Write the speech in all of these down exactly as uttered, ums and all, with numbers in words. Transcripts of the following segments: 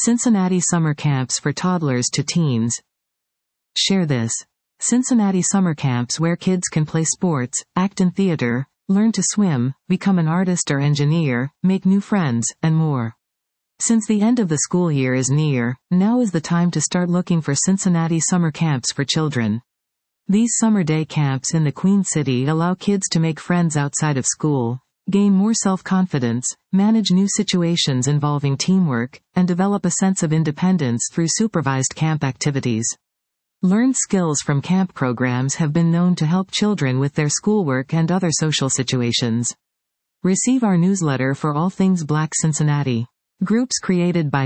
Cincinnati summer camps for toddlers to teens. Share this. Cincinnati summer camps where kids can play sports, act in theater, learn to swim, become an artist or engineer, make new friends, and more. Since the end of the school year is near, now is the time to start looking for Cincinnati summer camps for children. These summer day camps in the Queen City allow kids to make friends outside of school, gain more self-confidence, manage new situations involving teamwork, and develop a sense of independence through supervised camp activities. Learned skills from camp programs have been known to help children with their schoolwork and other social situations. Receive our newsletter for all things Black Cincinnati. Groups created by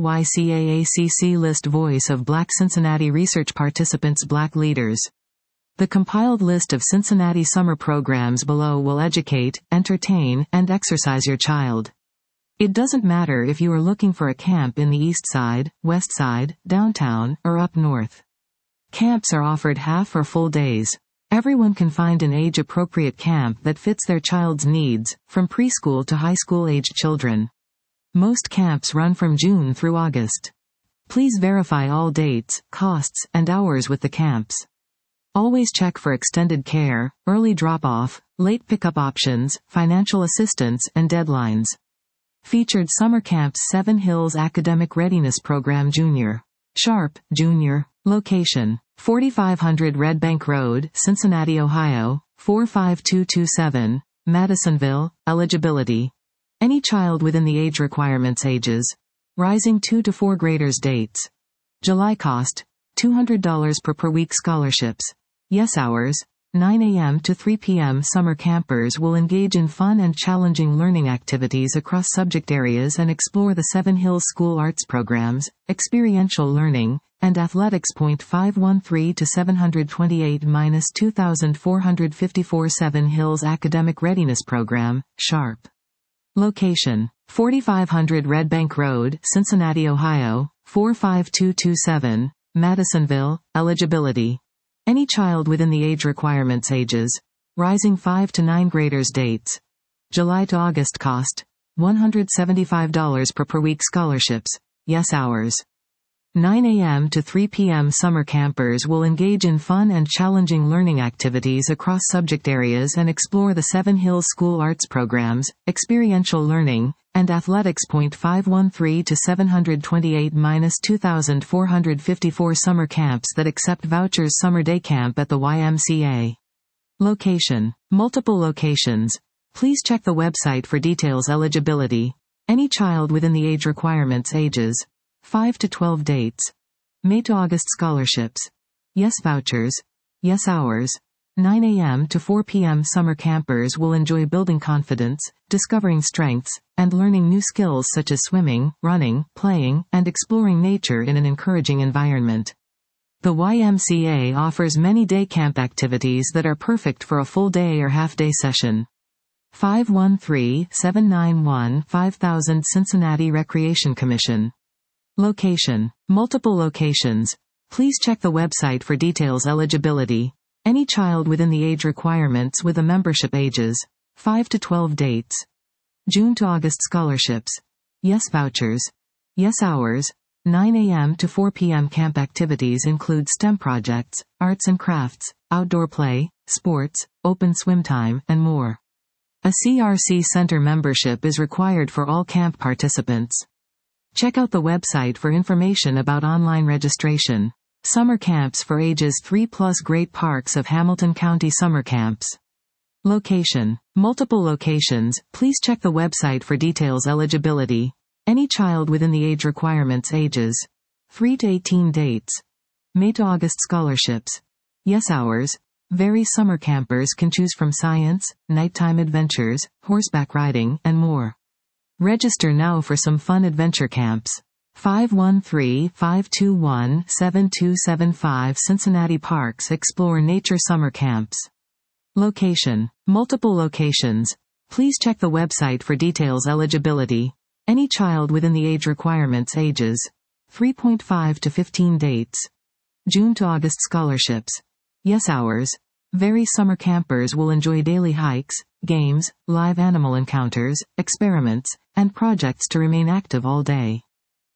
VOYCAACC list Voice of Black Cincinnati Research Participants Black Leaders. The compiled list of Cincinnati summer programs below will educate, entertain, and exercise your child. It doesn't matter if you are looking for a camp in the East Side, West Side, downtown, or up north. Camps are offered half or full days. Everyone can find an age-appropriate camp that fits their child's needs, from preschool to high school-aged children. Most camps run from June through August. Please verify all dates, costs, and hours with the camps. Always check for extended care, early drop-off, late pickup options, financial assistance, and deadlines. Featured Summer Camps Seven Hills Academic Readiness Program Junior. Sharp, Junior. Location: forty-five hundred Red Bank Road, Cincinnati, Ohio, four five two two seven, Madisonville. Eligibility: any child within the age requirements ages. Rising two to four graders dates. July cost: two hundred dollars per per week scholarships. Yes hours: nine a m to three p m Summer campers will engage in fun and challenging learning activities across subject areas and explore the Seven Hills School Arts programs, experiential learning, and athletics. five one three to seven twenty-eight two four five four Seven Hills Academic Readiness Program, Sharp. Location: forty-five hundred Red Bank Road, Cincinnati, Ohio, four five two two seven, Madisonville. Eligibility: any child within the age requirements ages. Rising five to nine graders dates. July to August cost: one hundred seventy-five dollars per per week scholarships. Yes hours: nine a m to three p m Summer campers will engage in fun and challenging learning activities across subject areas and explore the Seven Hills School Arts programs, experiential learning, and athletics. five one three to seven twenty-eight two four five four Summer camps that accept vouchers. Summer day camp at the Y M C A. Location: multiple locations. Please check the website for details. Eligibility: any child within the age requirements ages. five to twelve dates. May to August scholarships. Yes vouchers. Yes hours: nine a m to four p m Summer campers will enjoy building confidence, discovering strengths, and learning new skills such as swimming, running, playing, and exploring nature in an encouraging environment. The Y M C A offers many day camp activities that are perfect for a full day or half-day session. five one three, seven nine one, five thousand Cincinnati Recreation Commission. Location: multiple locations. Please check the website for details. Eligibility: any child within the age requirements with a membership ages. five to twelve dates. June to August scholarships. Yes vouchers. Yes hours: nine a m to four p m Camp activities include STEM projects, arts and crafts, outdoor play, sports, open swim time, and more. A C R C Center membership is required for all camp participants. Check out the website for information about online registration. Summer camps for ages three plus. Great Parks of Hamilton County Summer camps. Location: multiple locations. Please check the website for details. Eligibility: any child within the age requirements ages. three to eighteen dates. May to August scholarships. Yes hours: vary. Summer campers can choose from science, nighttime adventures, horseback riding, and more. Register now for some fun adventure camps. five one three, five two one, seven two seven five Cincinnati Parks Explore Nature Summer Camps. Location: multiple locations. Please check the website for details. Eligibility: any child within the age requirements ages. three point five to fifteen dates. June to August scholarships. Yes hours: vary. Summer campers will enjoy daily hikes, games, live animal encounters, experiments, and projects to remain active all day.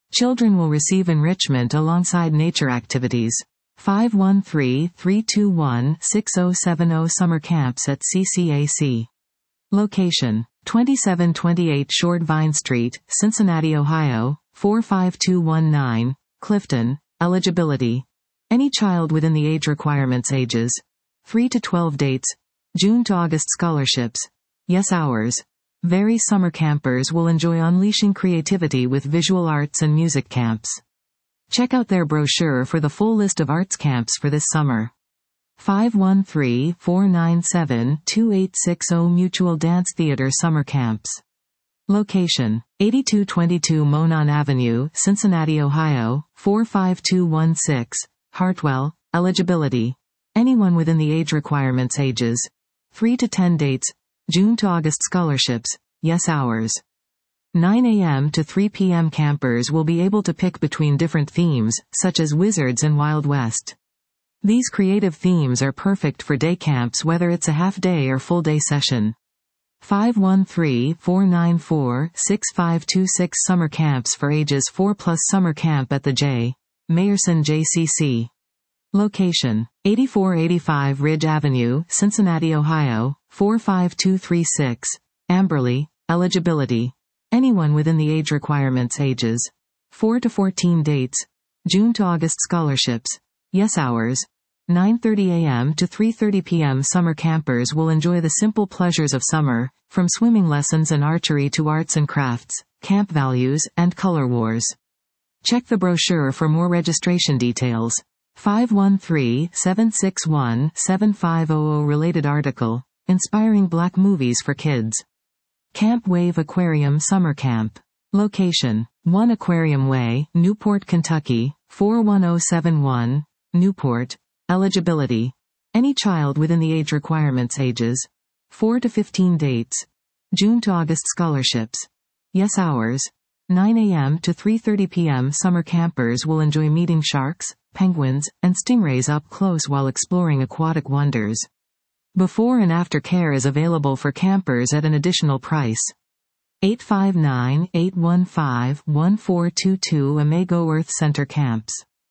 Children will receive enrichment alongside nature activities. five one three, three two one, six zero seven zero Summer Camps at C C A C. Location: twenty-seven twenty-eight Short Vine Street, Cincinnati, Ohio, four five two one nine, Clifton. Eligibility: any child within the age requirements ages three to twelve. Dates: June to August. Scholarships: yes. Hours: very summer campers will enjoy unleashing creativity with visual arts and music camps. Check out their brochure for the full list of arts camps for this summer. five one three, four nine seven, two eight six zero Mutual Dance Theater Summer Camps. Location: eighty-two twenty-two Monon Avenue, Cincinnati, Ohio, four five two one six, Hartwell. Eligibility: anyone within the age requirements ages three to ten. Dates: June to August. Scholarships: yes. Hours: nine a m to three p m Campers will be able to pick between different themes, such as Wizards and Wild West. These creative themes are perfect for day camps, whether it's a half-day or full-day session. five one three, four nine four, six five two six Summer Camps for ages four plus. Summer Camp at the J. Mayerson J C C. Location: eighty-four eighty-five Ridge Avenue, Cincinnati, Ohio, four five two three six, Amberley. Eligibility: anyone within the age requirements ages four to fourteen. Dates: June to August. Scholarships: yes. Hours: nine thirty a m to three thirty p m Summer campers will enjoy the simple pleasures of summer, from swimming lessons and archery to arts and crafts, camp values, and color wars. Check the brochure for more registration details. five one three, seven six one, seven five zero zero Related article: Inspiring Black Movies for Kids. Camp Wave Aquarium Summer Camp. Location: one Aquarium Way, Newport, Kentucky, four one zero seven one, Newport. Eligibility: any child within the age requirements ages four to fifteen. Dates: June to August. Scholarships: yes. Hours: nine a m to three thirty p m Summer campers will enjoy meeting sharks, penguins, and stingrays up close while exploring aquatic wonders. Before and after care is available for campers at an additional price. eight five nine, eight one five, one four two two Amago Earth Center Camps.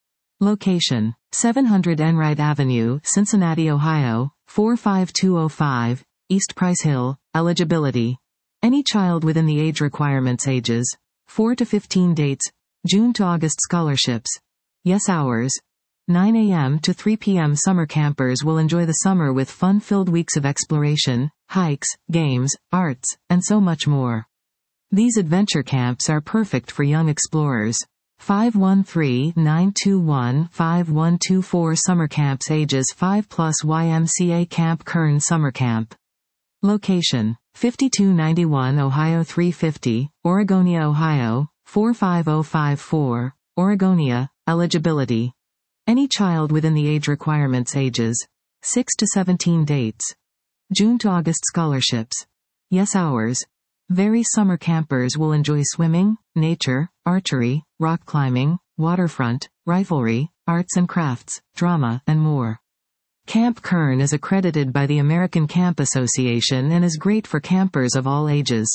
Location: seven hundred Enright Avenue, Cincinnati, Ohio, four five two zero five, East Price Hill. Eligibility: any child within the age requirements ages four to fifteen. Dates: June to August. Scholarships: yes. Hours: nine a m to three p m Summer campers will enjoy the summer with fun-filled weeks of exploration, hikes, games, arts, and so much more. These adventure camps are perfect for young explorers. five one three, nine two one, five one two four Summer Camps ages five plus. Y M C A Camp Kern Summer Camp. Location: fifty-two ninety-one Ohio three fifty, Oregonia, Ohio, four five zero five four, Oregonia. Eligibility: any child within the age requirements ages six to seventeen. Dates: June to August. Scholarships: yes. Hours: very summer campers will enjoy swimming, nature, archery, rock climbing, waterfront, riflery, arts and crafts, drama, and more. Camp Kern is accredited by the American Camp Association and is great for campers of all ages.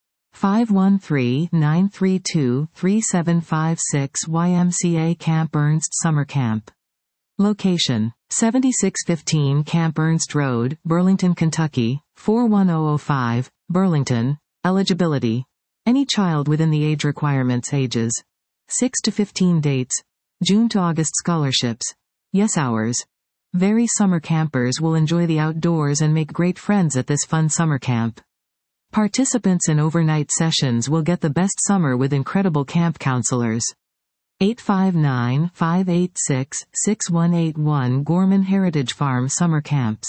five one three, nine three two, three seven five six Y M C A Camp Ernst Summer Camp. Location: seventy-six fifteen Camp Ernst Road, Burlington, Kentucky, four one zero zero five, Burlington. Eligibility: any child within the age requirements ages six to fifteen. Dates: June to August. Scholarships: yes. Hours: very summer campers will enjoy the outdoors and make great friends at this fun summer camp. Participants in overnight sessions will get the best summer with incredible camp counselors. eight five nine, five eight six, six one eight one Gorman Heritage Farm Summer Camps.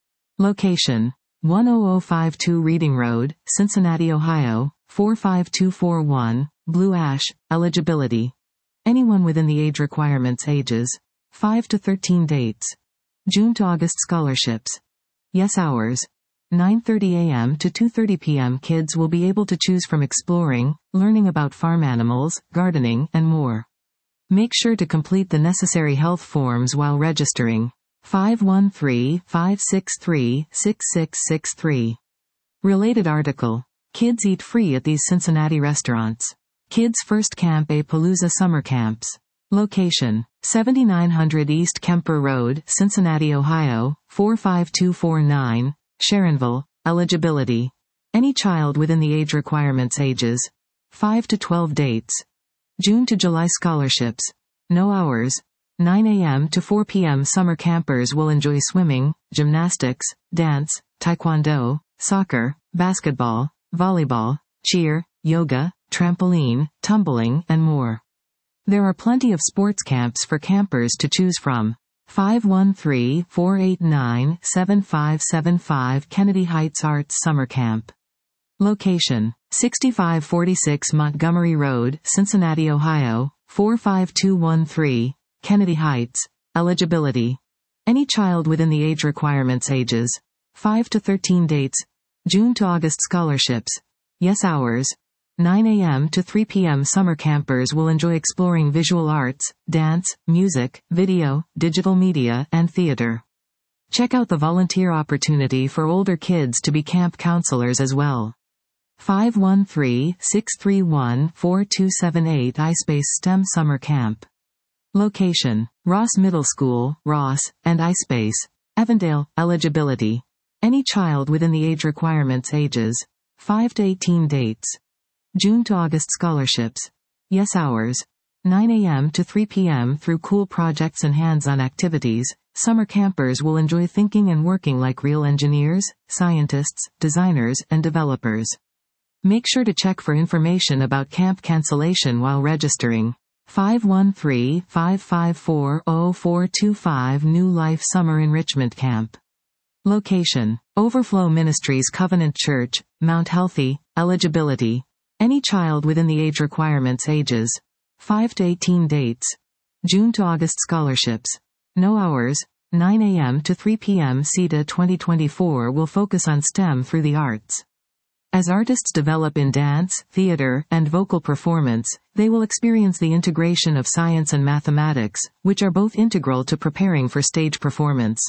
Location: one zero zero five two Reading Road, Cincinnati, Ohio, four five two four one, Blue Ash. Eligibility: anyone within the age requirements ages five to thirteen. Dates: June to August. Scholarships: yes. Hours: nine thirty a m to two thirty p m Kids will be able to choose from exploring, learning about farm animals, gardening, and more. Make sure to complete the necessary health forms while registering. five one three, five six three, six six six three. Related article: kids eat free at these Cincinnati restaurants. Kids First Camp A Palooza Summer Camps. Location: seventy-nine hundred East Kemper Road, Cincinnati, Ohio, four five two four nine, Sharonville. Eligibility: any child within the age requirements ages five to twelve. Dates: June to July. Scholarships: no hours, nine a m to four p m Summer campers will enjoy swimming, gymnastics, dance, taekwondo, soccer, basketball, volleyball, cheer, yoga, trampoline, tumbling, and more. There are plenty of sports camps for campers to choose from. five one three, four eight nine, seven five seven five Kennedy Heights Arts Summer Camp. Location: sixty-five forty-six Montgomery Road, Cincinnati, Ohio, four five two one three, Kennedy Heights. Eligibility: any child within the age requirements ages five to thirteen. Dates: June to August. Scholarships: yes hours, nine a m to three p m Summer campers will enjoy exploring visual arts, dance, music, video, digital media, and theater. Check out the volunteer opportunity for older kids to be camp counselors as well. five one three, six three one, four two seven eight iSpace STEM Summer Camp. Location: Ross Middle School, Ross, and iSpace, Avondale. Eligibility: any child within the age requirements ages five to eighteen. Dates: June to August. Scholarships: yes hours, nine a m to three p m Through cool projects and hands-on activities, summer campers will enjoy thinking and working like real engineers, scientists, designers, and developers. Make sure to check for information about camp cancellation while registering. five one three, five five four, zero four two five New Life Summer Enrichment Camp. Location: Overflow Ministries Covenant Church, Mount Healthy. Eligibility: any child within the age requirements ages five to eighteen. Dates: June to August. Scholarships: no hours, nine a m to three p m C E T A twenty twenty-four will focus on STEM through the arts. As artists develop in dance, theater, and vocal performance, they will experience the integration of science and mathematics, which are both integral to preparing for stage performance.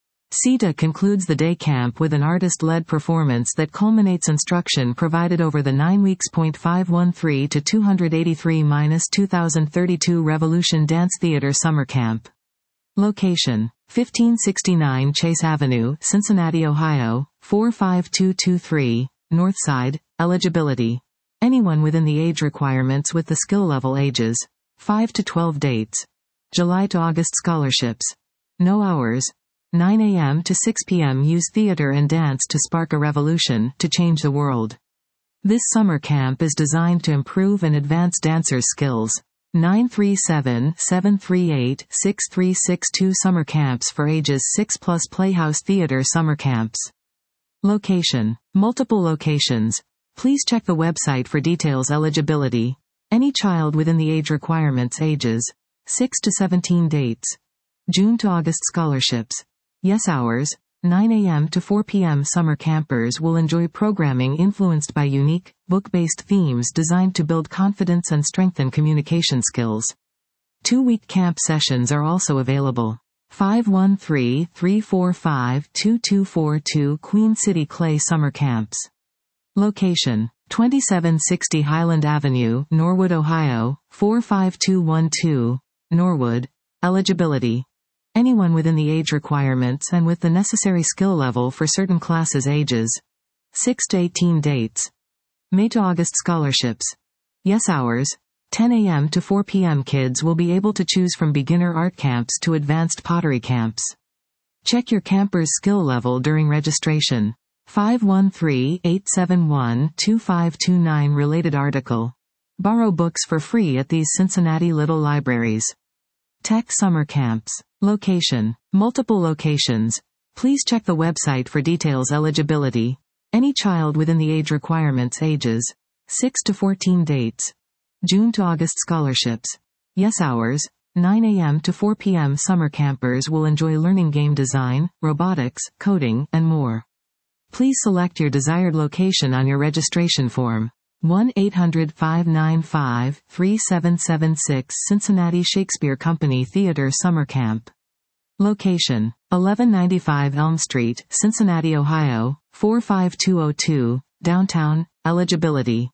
C E T A concludes the day camp with an artist-led performance that culminates instruction provided over the nine weeks. five thirteen to two eighty-three to twenty thirty-two Revolution Dance Theater Summer Camp. Location: fifteen sixty-nine Chase Avenue, Cincinnati, Ohio, four five two two three, Northside. Eligibility: anyone within the age requirements with the skill level ages five to twelve. Dates: July to August. Scholarships: no hours, nine a m to six p m Use theater and dance to spark a revolution, to change the world. This summer camp is designed to improve and advance dancers' skills. nine three seven, seven three eight, six three six two Summer Camps for ages six plus Playhouse Theater Summer Camps. Location: multiple locations. Please check the website for details. Eligibility: any child within the age requirements ages six to seventeen. Dates: June to August. Scholarships: yes hours, nine a m to four p m Summer campers will enjoy programming influenced by unique, book-based themes designed to build confidence and strengthen communication skills. Two-week camp sessions are also available. five one three, three four five, two two four two Queen City Clay Summer Camps. Location: twenty-seven sixty Highland Avenue, Norwood, Ohio, four five two one two, Norwood. Eligibility: anyone within the age requirements and with the necessary skill level for certain classes ages six to eighteen. Dates: May to August. Scholarships: yes hours, ten a m to four p m Kids will be able to choose from beginner art camps to advanced pottery camps. Check your camper's skill level during registration. five one three, eight seven one, two five two nine Related article. Borrow books for free at these Cincinnati Little Libraries. Tech Summer Camps. Location: multiple locations. Please check the website for details. Eligibility: any child within the age requirements ages six to fourteen. Dates: June to August. Scholarships: yes hours, nine a m to four p m Summer campers will enjoy learning game design, robotics, coding, and more. Please select your desired location on your registration form. one eight hundred, five nine five, three seven seven six Cincinnati Shakespeare Company Theater Summer Camp. Location: eleven ninety-five Elm Street, Cincinnati, Ohio, four five two zero two, Downtown. Eligibility: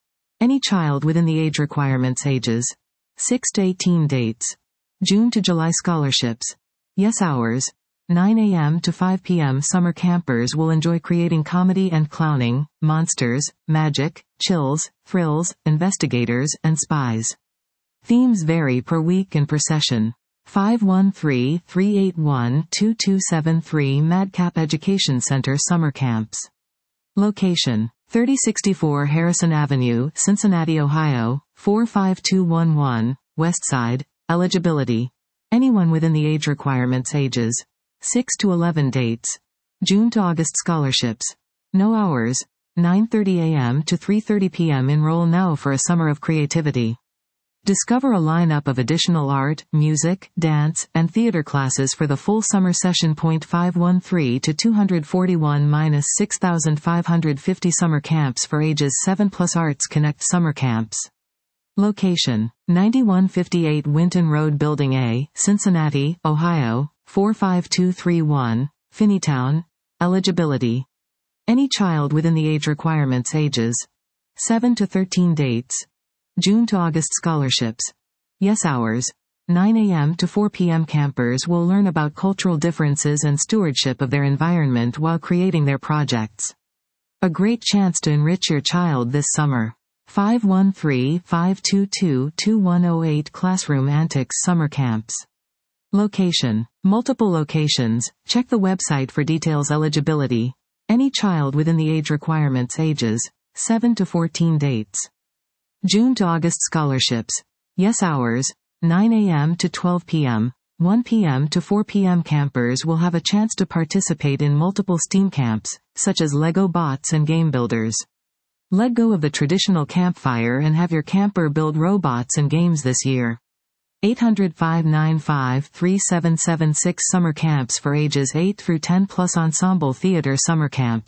Any child within the age requirements ages six to eighteen. Dates: June to July. Scholarships. Yes. Hours: nine a m to five p m Summer campers will enjoy creating comedy and clowning, monsters, magic, chills, thrills, investigators, and spies. Themes vary per week and per session. five one three, three eight one, two two seven three Madcap Education Center Summer Camps. Location: thirty sixty-four Harrison Avenue, Cincinnati, Ohio, four five two one one, Westside. Eligibility: anyone within the age requirements ages six to eleven. Dates: June to August. Scholarships. No. Hours: nine thirty a m to three thirty p m Enroll now for a summer of creativity. Discover a lineup of additional art, music, dance, and theater classes for the full summer session. five one three to two forty-one minus six thousand five hundred fifty Summer camps for ages seven plus. Arts Connect Summer Camps. Location: ninety-one fifty-eight Winton Road, Building A, Cincinnati, Ohio, four five two three one, Finneytown. Eligibility: any child within the age requirements ages seven to thirteen. Dates: June to August. Scholarships. Yes. Hours: nine a m to four p m Campers will learn about cultural differences and stewardship of their environment while creating their projects. A great chance to enrich your child this summer. five one three, five two two, two one zero eight Classroom Antics Summer Camps. Location: multiple locations. Check the website for details. Eligibility: any child within the age requirements ages seven to fourteen. Dates: June to August. Scholarships. Yes. Hours: nine a m to twelve p m, one p m to four p m Campers will have a chance to participate in multiple STEAM camps, such as Lego Bots and Game Builders. Let go of the traditional campfire and have your camper build robots and games this year. eight hundred, five nine five, three seven seven six Summer camps for ages eight through ten plus. Ensemble Theater Summer Camps.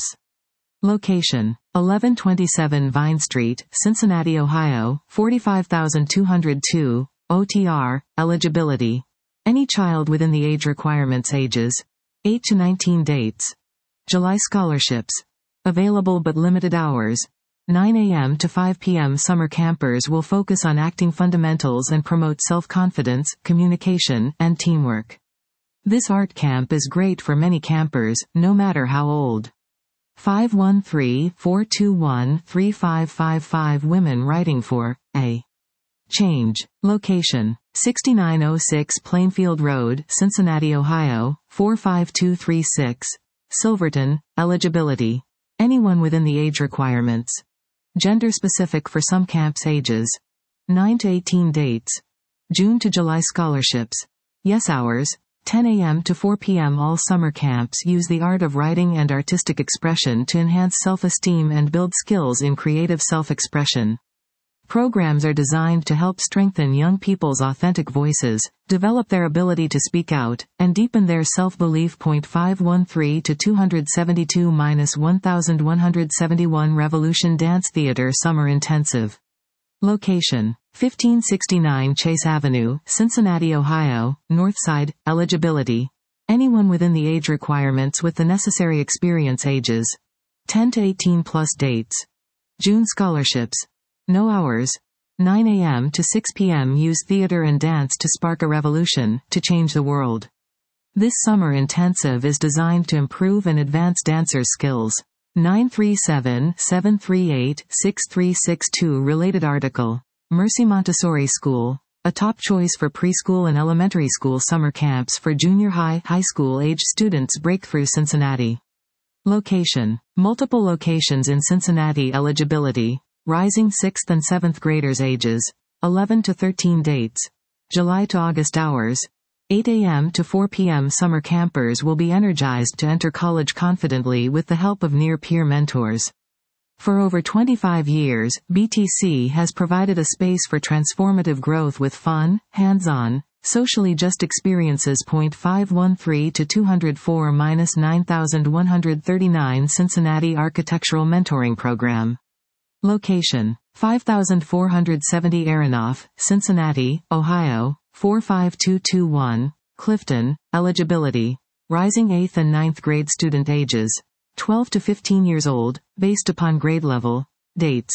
Location: eleven twenty-seven Vine Street, Cincinnati, Ohio, forty-five thousand two hundred two, O T R. Eligibility: any child within the age requirements ages eight to nineteen. Dates: July. Scholarships. Available but limited hours: nine a m to five p m Summer campers will focus on acting fundamentals and promote self-confidence, communication, and teamwork. This art camp is great for many campers, no matter how old. five one three, four two one, three five five five Women writing for a change. Location: sixty-nine oh six Plainfield Road, Cincinnati, Ohio, four five two three six, Silverton. Eligibility: anyone within the age requirements. Gender specific for some camps ages nine to eighteen. Dates: June to July. Scholarships. Yes. Hours: ten a m to four p m All summer camps use the art of writing and artistic expression to enhance self-esteem and build skills in creative self-expression. Programs are designed to help strengthen young people's authentic voices, develop their ability to speak out, and deepen their self-belief. five one three to two seventy-two minus one thousand one hundred seventy-one Revolution Dance Theater Summer Intensive. Location: fifteen sixty-nine Chase Avenue, Cincinnati, Ohio, Northside. Eligibility: anyone within the age requirements with the necessary experience ages ten to eighteen plus. Dates: June. Scholarships. No. Hours: nine a m to six p m Use theater and dance to spark a revolution, to change the world. This summer intensive is designed to improve and advance dancers' skills. nine three seven, seven three eight, six three six two Related article. Mercy Montessori School, a top choice for preschool and elementary school summer camps for junior high, high school age students. Breakthrough Cincinnati. Location: multiple locations in Cincinnati. Eligibility: rising sixth and seventh graders ages eleven to thirteen. Dates: July to August. Hours: eight a m to four p m Summer campers will be energized to enter college confidently with the help of near-peer mentors. For over twenty-five years, B T C has provided a space for transformative growth with fun, hands-on, socially just experiences. five one three to two oh four minus nine thousand one hundred thirty-nine Cincinnati Architectural Mentoring Program. Location: five thousand four hundred seventy Aronoff, Cincinnati, Ohio, four five two two one, Clifton. Eligibility: rising eighth and ninth grade student ages twelve to fifteen years old, based upon grade level. Dates: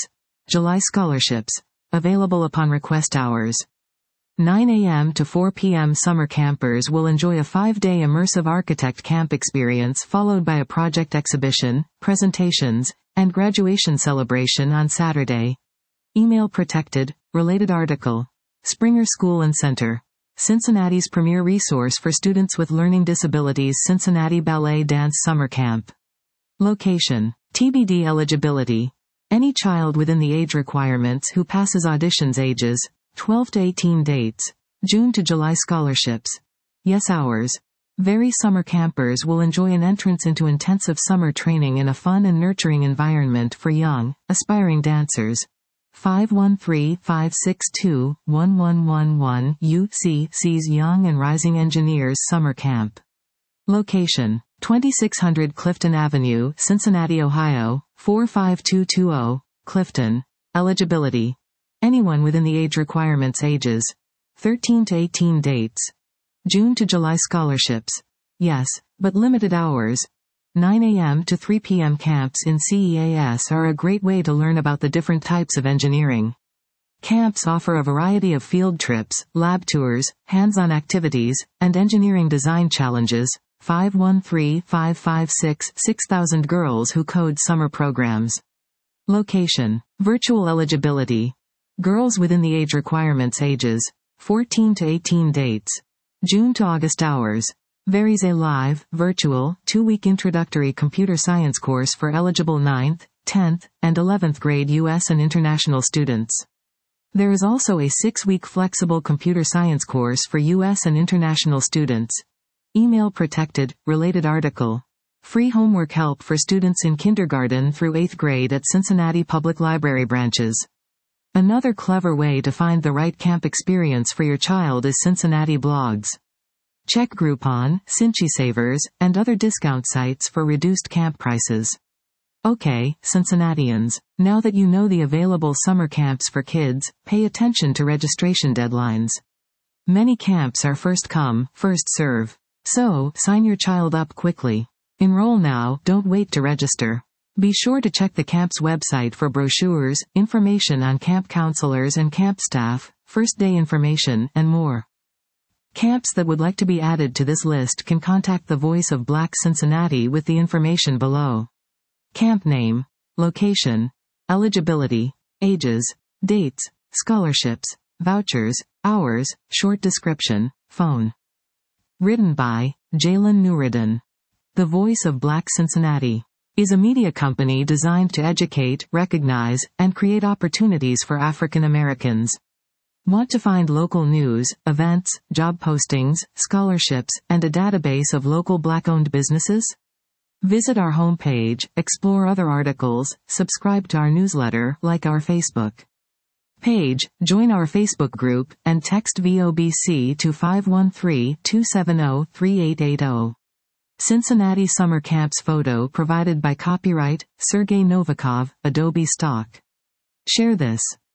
July scholarships. Available upon request hours. nine a m to four p m Summer campers will enjoy a five-day immersive architect camp experience followed by a project exhibition, presentations, and graduation celebration on Saturday. Email protected. Related article. Springer School and Center. Cincinnati's premier resource for students with learning disabilities. Cincinnati Ballet Dance Summer Camp. Location. T B D eligibility. Any child within the age requirements who passes auditions. Ages twelve to eighteen. Dates June to July. Scholarships. Yes. Hours. Very summer campers will enjoy an entrance into intensive summer training in a fun and nurturing environment for young, aspiring dancers. five one three, five six two, one one one one U C C's Young and Rising Engineers Summer Camp. Location. twenty-six hundred Clifton Avenue, Cincinnati, Ohio, four five two two zero, Clifton. Eligibility. Anyone within the age requirements. Ages thirteen to eighteen. Dates June to July. Scholarships. Yes, but limited hours. nine a m to three p m Camps in C E A S are a great way to learn about the different types of engineering. Camps offer a variety of field trips, lab tours, hands-on activities, and engineering design challenges. five one three, five five six, six thousand Girls Who Code Summer Programs. Location. Virtual eligibility. Girls within the age requirements. Ages fourteen to eighteen. Dates June to August. Hours. Varies. A live, virtual, two-week introductory computer science course for eligible ninth, tenth, and eleventh grade U S and international students. There is also a six-week flexible computer science course for U S and international students. Email protected. Related article. Free homework help for students in kindergarten through eighth grade at Cincinnati Public Library branches. Another clever way to find the right camp experience for your child is Cincinnati blogs. Check Groupon, Cincy Savers, and other discount sites for reduced camp prices. Okay, Cincinnatians, now that you know the available summer camps for kids, pay attention to registration deadlines. Many camps are first come, first serve. So, sign your child up quickly. Enroll now, don't wait to register. Be sure to check the camp's website for brochures, information on camp counselors and camp staff, first day information, and more. Camps that would like to be added to this list can contact the Voice of Black Cincinnati with the information below. Camp name, location, eligibility, ages, dates, scholarships, vouchers, hours, short description, phone. Written by Jalen Nuruddin. The Voice of Black Cincinnati is a media company designed to educate, recognize, and create opportunities for African Americans. Want to find local news, events, job postings, scholarships, and a database of local Black-owned businesses? Visit our homepage, explore other articles, subscribe to our newsletter, like our Facebook page, join our Facebook group, and text V O B C to five one three, two seven zero, three eight eight zero. Cincinnati Summer Camps photo provided by copyright, Sergey Novikov, Adobe Stock. Share this.